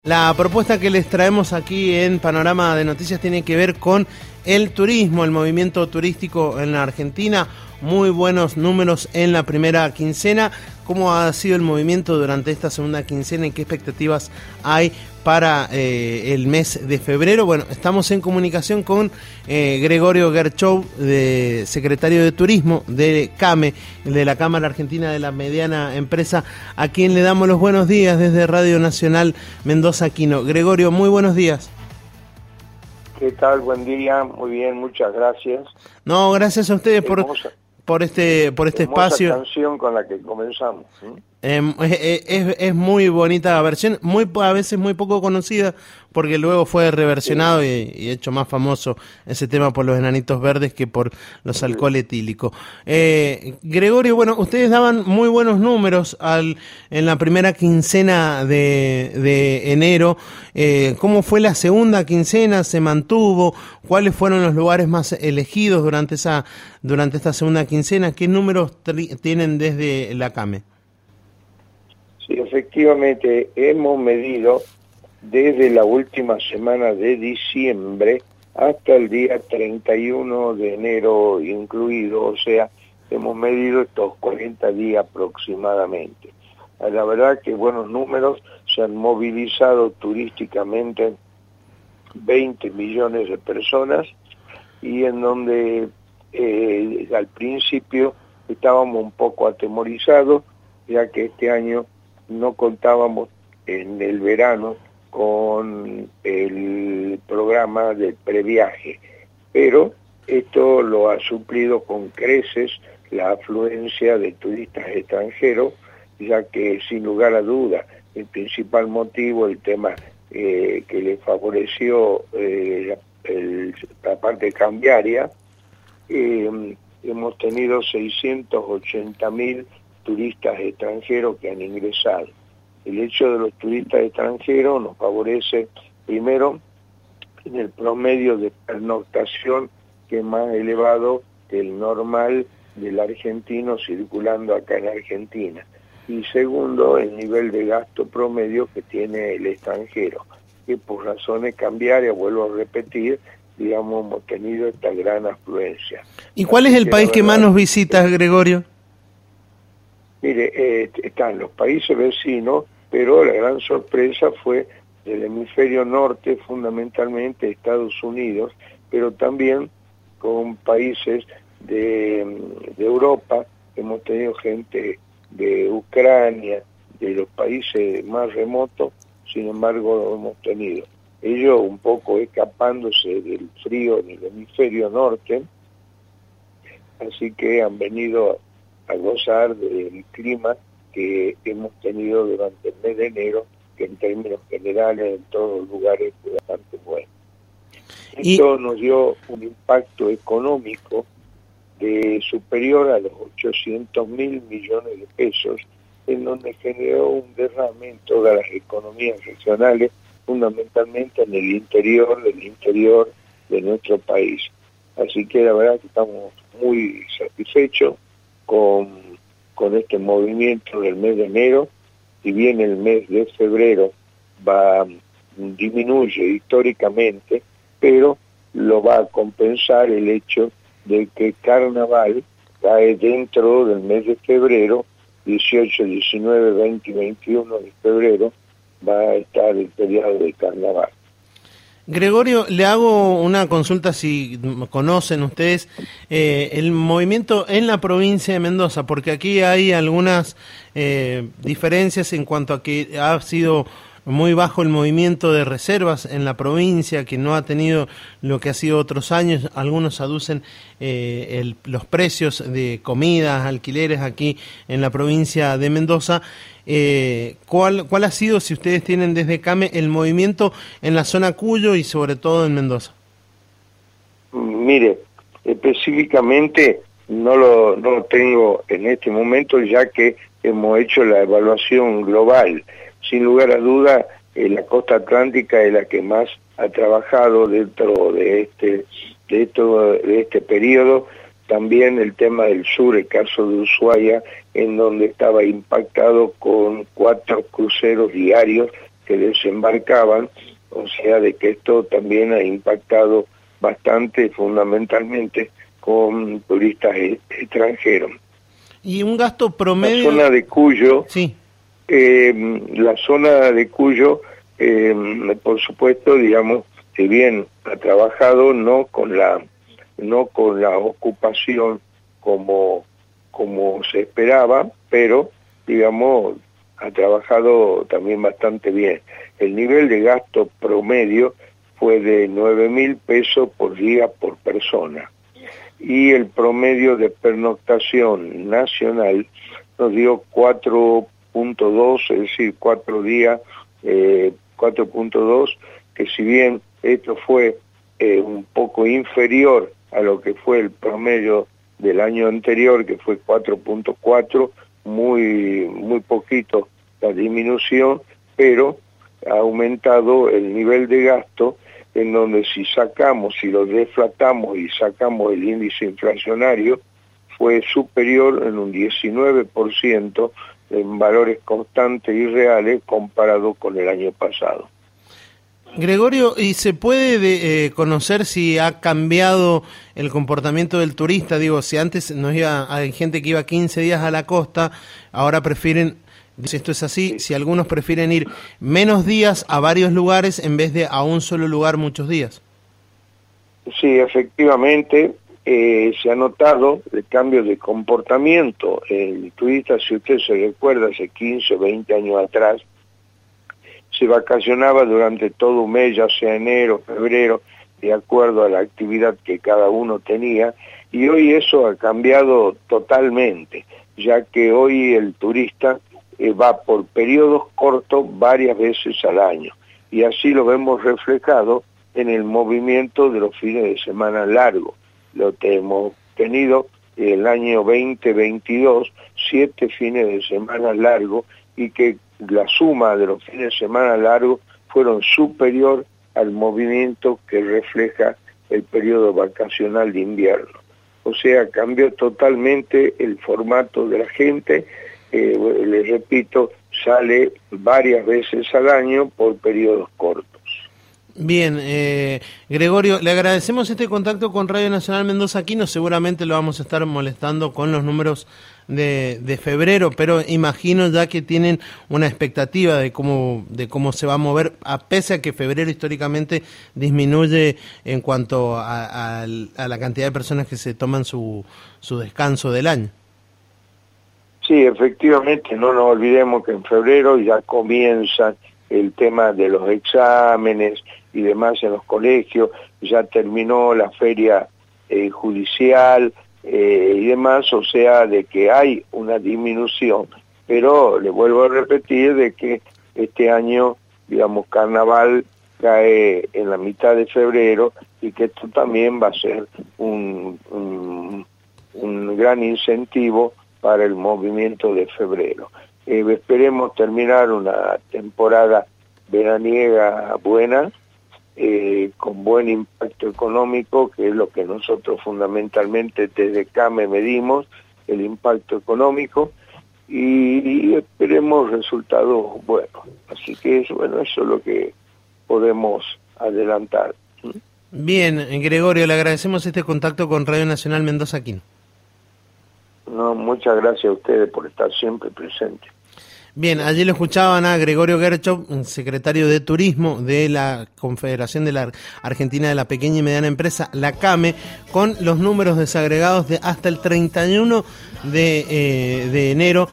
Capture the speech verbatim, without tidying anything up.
La propuesta que les traemos aquí en Panorama de Noticias tiene que ver con el turismo, el movimiento turístico en la Argentina. Muy buenos números en la primera quincena. ¿Cómo ha sido el movimiento durante esta segunda quincena y qué expectativas hay para eh, el mes de febrero? Bueno, estamos en comunicación con eh, Gregorio Gerchov, de, secretario de Turismo de CAME, de la Cámara Argentina de la Mediana Empresa, a quien le damos los buenos días desde Radio Nacional Mendoza Aquino. Gregorio, muy buenos días. ¿Qué tal? Buen día, muy bien, muchas gracias. No, gracias a ustedes por, hermosa, por este por este espacio. Canción con la que comenzamos. ¿sí? Eh, es, es, es muy bonita versión, muy a veces muy poco conocida, porque luego fue reversionado sí. y, y hecho más famoso ese tema por los Enanitos Verdes que por los alcohol etílico. Eh, Gregorio, bueno, ustedes daban muy buenos números al en la primera quincena de, de enero. Eh, ¿Cómo fue la segunda quincena? ¿Se mantuvo? ¿Cuáles fueron los lugares más elegidos durante esa durante esta segunda quincena? ¿Qué números tienen desde la CAME? Sí, efectivamente, hemos medido desde la última semana de diciembre hasta el día treinta y uno de enero incluido, o sea, hemos medido estos cuarenta días aproximadamente. La verdad que buenos números, se han movilizado turísticamente veinte millones de personas y en donde eh, al principio estábamos un poco atemorizados, ya que este año no contábamos en el verano con el programa del previaje, pero esto lo ha suplido con creces la afluencia de turistas extranjeros, ya que sin lugar a duda el principal motivo, el tema eh, que le favoreció eh, el, la parte cambiaria, eh, hemos tenido seiscientos ochenta mil turistas extranjeros que han ingresado. El hecho de los turistas extranjeros nos favorece primero en el promedio de pernoctación, que es más elevado que el normal del argentino circulando acá en Argentina, y segundo el nivel de gasto promedio que tiene el extranjero, que por razones cambiarias, vuelvo a repetir, digamos, hemos tenido esta gran afluencia. ¿Y cuál Así es el país que, verdad, que más nos visita, Gregorio? Mire, eh, están los países vecinos, pero la gran sorpresa fue del hemisferio norte, fundamentalmente Estados Unidos, pero también con países de, de Europa. Hemos tenido gente de Ucrania, de los países más remotos, sin embargo lo hemos tenido. Ellos un poco escapándose del frío en el hemisferio norte, así que han venido a gozar del clima que hemos tenido durante el mes de enero, que en términos generales en todos los lugares fue bastante bueno. Esto y... nos dio un impacto económico de superior a los ochocientos mil millones de pesos, en donde generó un derrame en todas las economías regionales, fundamentalmente en el interior del interior de nuestro país. Así que la verdad que estamos muy satisfechos con, con este movimiento del mes de enero. Si bien el mes de febrero va disminuye históricamente, pero lo va a compensar el hecho de que Carnaval cae dentro del mes de febrero, dieciocho, diecinueve, veinte y veintiuno de febrero va a estar el periodo de Carnaval. Gregorio, le hago una consulta, si conocen ustedes eh, el movimiento en la provincia de Mendoza, porque aquí hay algunas eh, diferencias en cuanto a que ha sido muy bajo el movimiento de reservas en la provincia, que no ha tenido lo que ha sido otros años. Algunos aducen eh, el, los precios de comidas, alquileres aquí en la provincia de Mendoza. Eh, ¿cuál, ¿Cuál ha sido, si ustedes tienen desde CAME, el movimiento en la zona Cuyo y sobre todo en Mendoza? Mire, específicamente no lo, no lo tengo en este momento, ya que hemos hecho la evaluación global. Sin lugar a duda, eh, la costa atlántica es la que más ha trabajado dentro de este, de, esto, de este periodo. También el tema del sur, el caso de Ushuaia, en donde estaba impactado con cuatro cruceros diarios que desembarcaban, o sea, de que esto también ha impactado bastante, fundamentalmente, con turistas extranjeros. ¿Y un gasto promedio? La zona de Cuyo, sí. eh, la zona de Cuyo, eh, por supuesto, digamos, si bien ha trabajado no con la no con la ocupación como como se esperaba, pero digamos ha trabajado también bastante bien. El nivel de gasto promedio fue de nueve mil pesos por día por persona, y el promedio de pernoctación nacional nos dio cuatro punto dos, es decir, cuatro días, eh, cuatro punto dos, que si bien esto fue eh, un poco inferior a lo que fue el promedio del año anterior, que fue cuatro punto cuatro, muy, muy poquito la disminución, pero ha aumentado el nivel de gasto, en donde si sacamos, si lo deflatamos y sacamos el índice inflacionario, fue superior en un diecinueve por ciento en valores constantes y reales comparado con el año pasado. Gregorio, ¿y se puede de, eh, conocer si ha cambiado el comportamiento del turista? Digo, si antes nos iba, hay gente que iba quince días a la costa, ahora prefieren, si esto es así, si algunos prefieren ir menos días a varios lugares en vez de a un solo lugar muchos días. Sí, efectivamente, eh, se ha notado el cambio de comportamiento. El turista, si usted se recuerda, hace quince o veinte años atrás, se vacacionaba durante todo un mes, ya sea enero, febrero, de acuerdo a la actividad que cada uno tenía, y hoy eso ha cambiado totalmente, ya que hoy el turista eh, va por periodos cortos varias veces al año, y así lo vemos reflejado en el movimiento de los fines de semana largos. Lo que hemos tenido el año veinte veintidós, siete fines de semana largos, y que la suma de los fines de semana largos fueron superior al movimiento que refleja el periodo vacacional de invierno. O sea, cambió totalmente el formato de la gente, eh, les repito, sale varias veces al año por periodos cortos. Bien, eh, Gregorio, le agradecemos este contacto con Radio Nacional Mendoza Aquino. Seguramente lo vamos a estar molestando con los números de, de febrero, pero imagino ya que tienen una expectativa de cómo de cómo se va a mover, a pese a que febrero históricamente disminuye en cuanto a, a, a la cantidad de personas que se toman su, su descanso del año. Sí, efectivamente, no nos olvidemos que en febrero ya comienza el tema de los exámenes y demás en los colegios, ya terminó la feria eh, judicial eh, y demás, o sea, de que hay una disminución, pero le vuelvo a repetir de que este año, digamos, carnaval cae en la mitad de febrero y que esto también va a ser un, un, un gran incentivo para el movimiento de febrero. Eh, esperemos terminar una temporada veraniega buena, eh, con buen impacto económico, que es lo que nosotros fundamentalmente desde CAME medimos, el impacto económico, y, y esperemos resultados buenos. Así que eso, bueno, eso es lo que podemos adelantar. Bien, Gregorio, le agradecemos este contacto con Radio Nacional Mendoza Aquino. No, muchas gracias a ustedes por estar siempre presentes. Bien, allí lo escuchaban a Gregorio Gerchov, secretario de Turismo de la Confederación de la Argentina de la Pequeña y Mediana Empresa, la CAME, con los números desagregados de hasta el treinta y uno de, eh, de enero.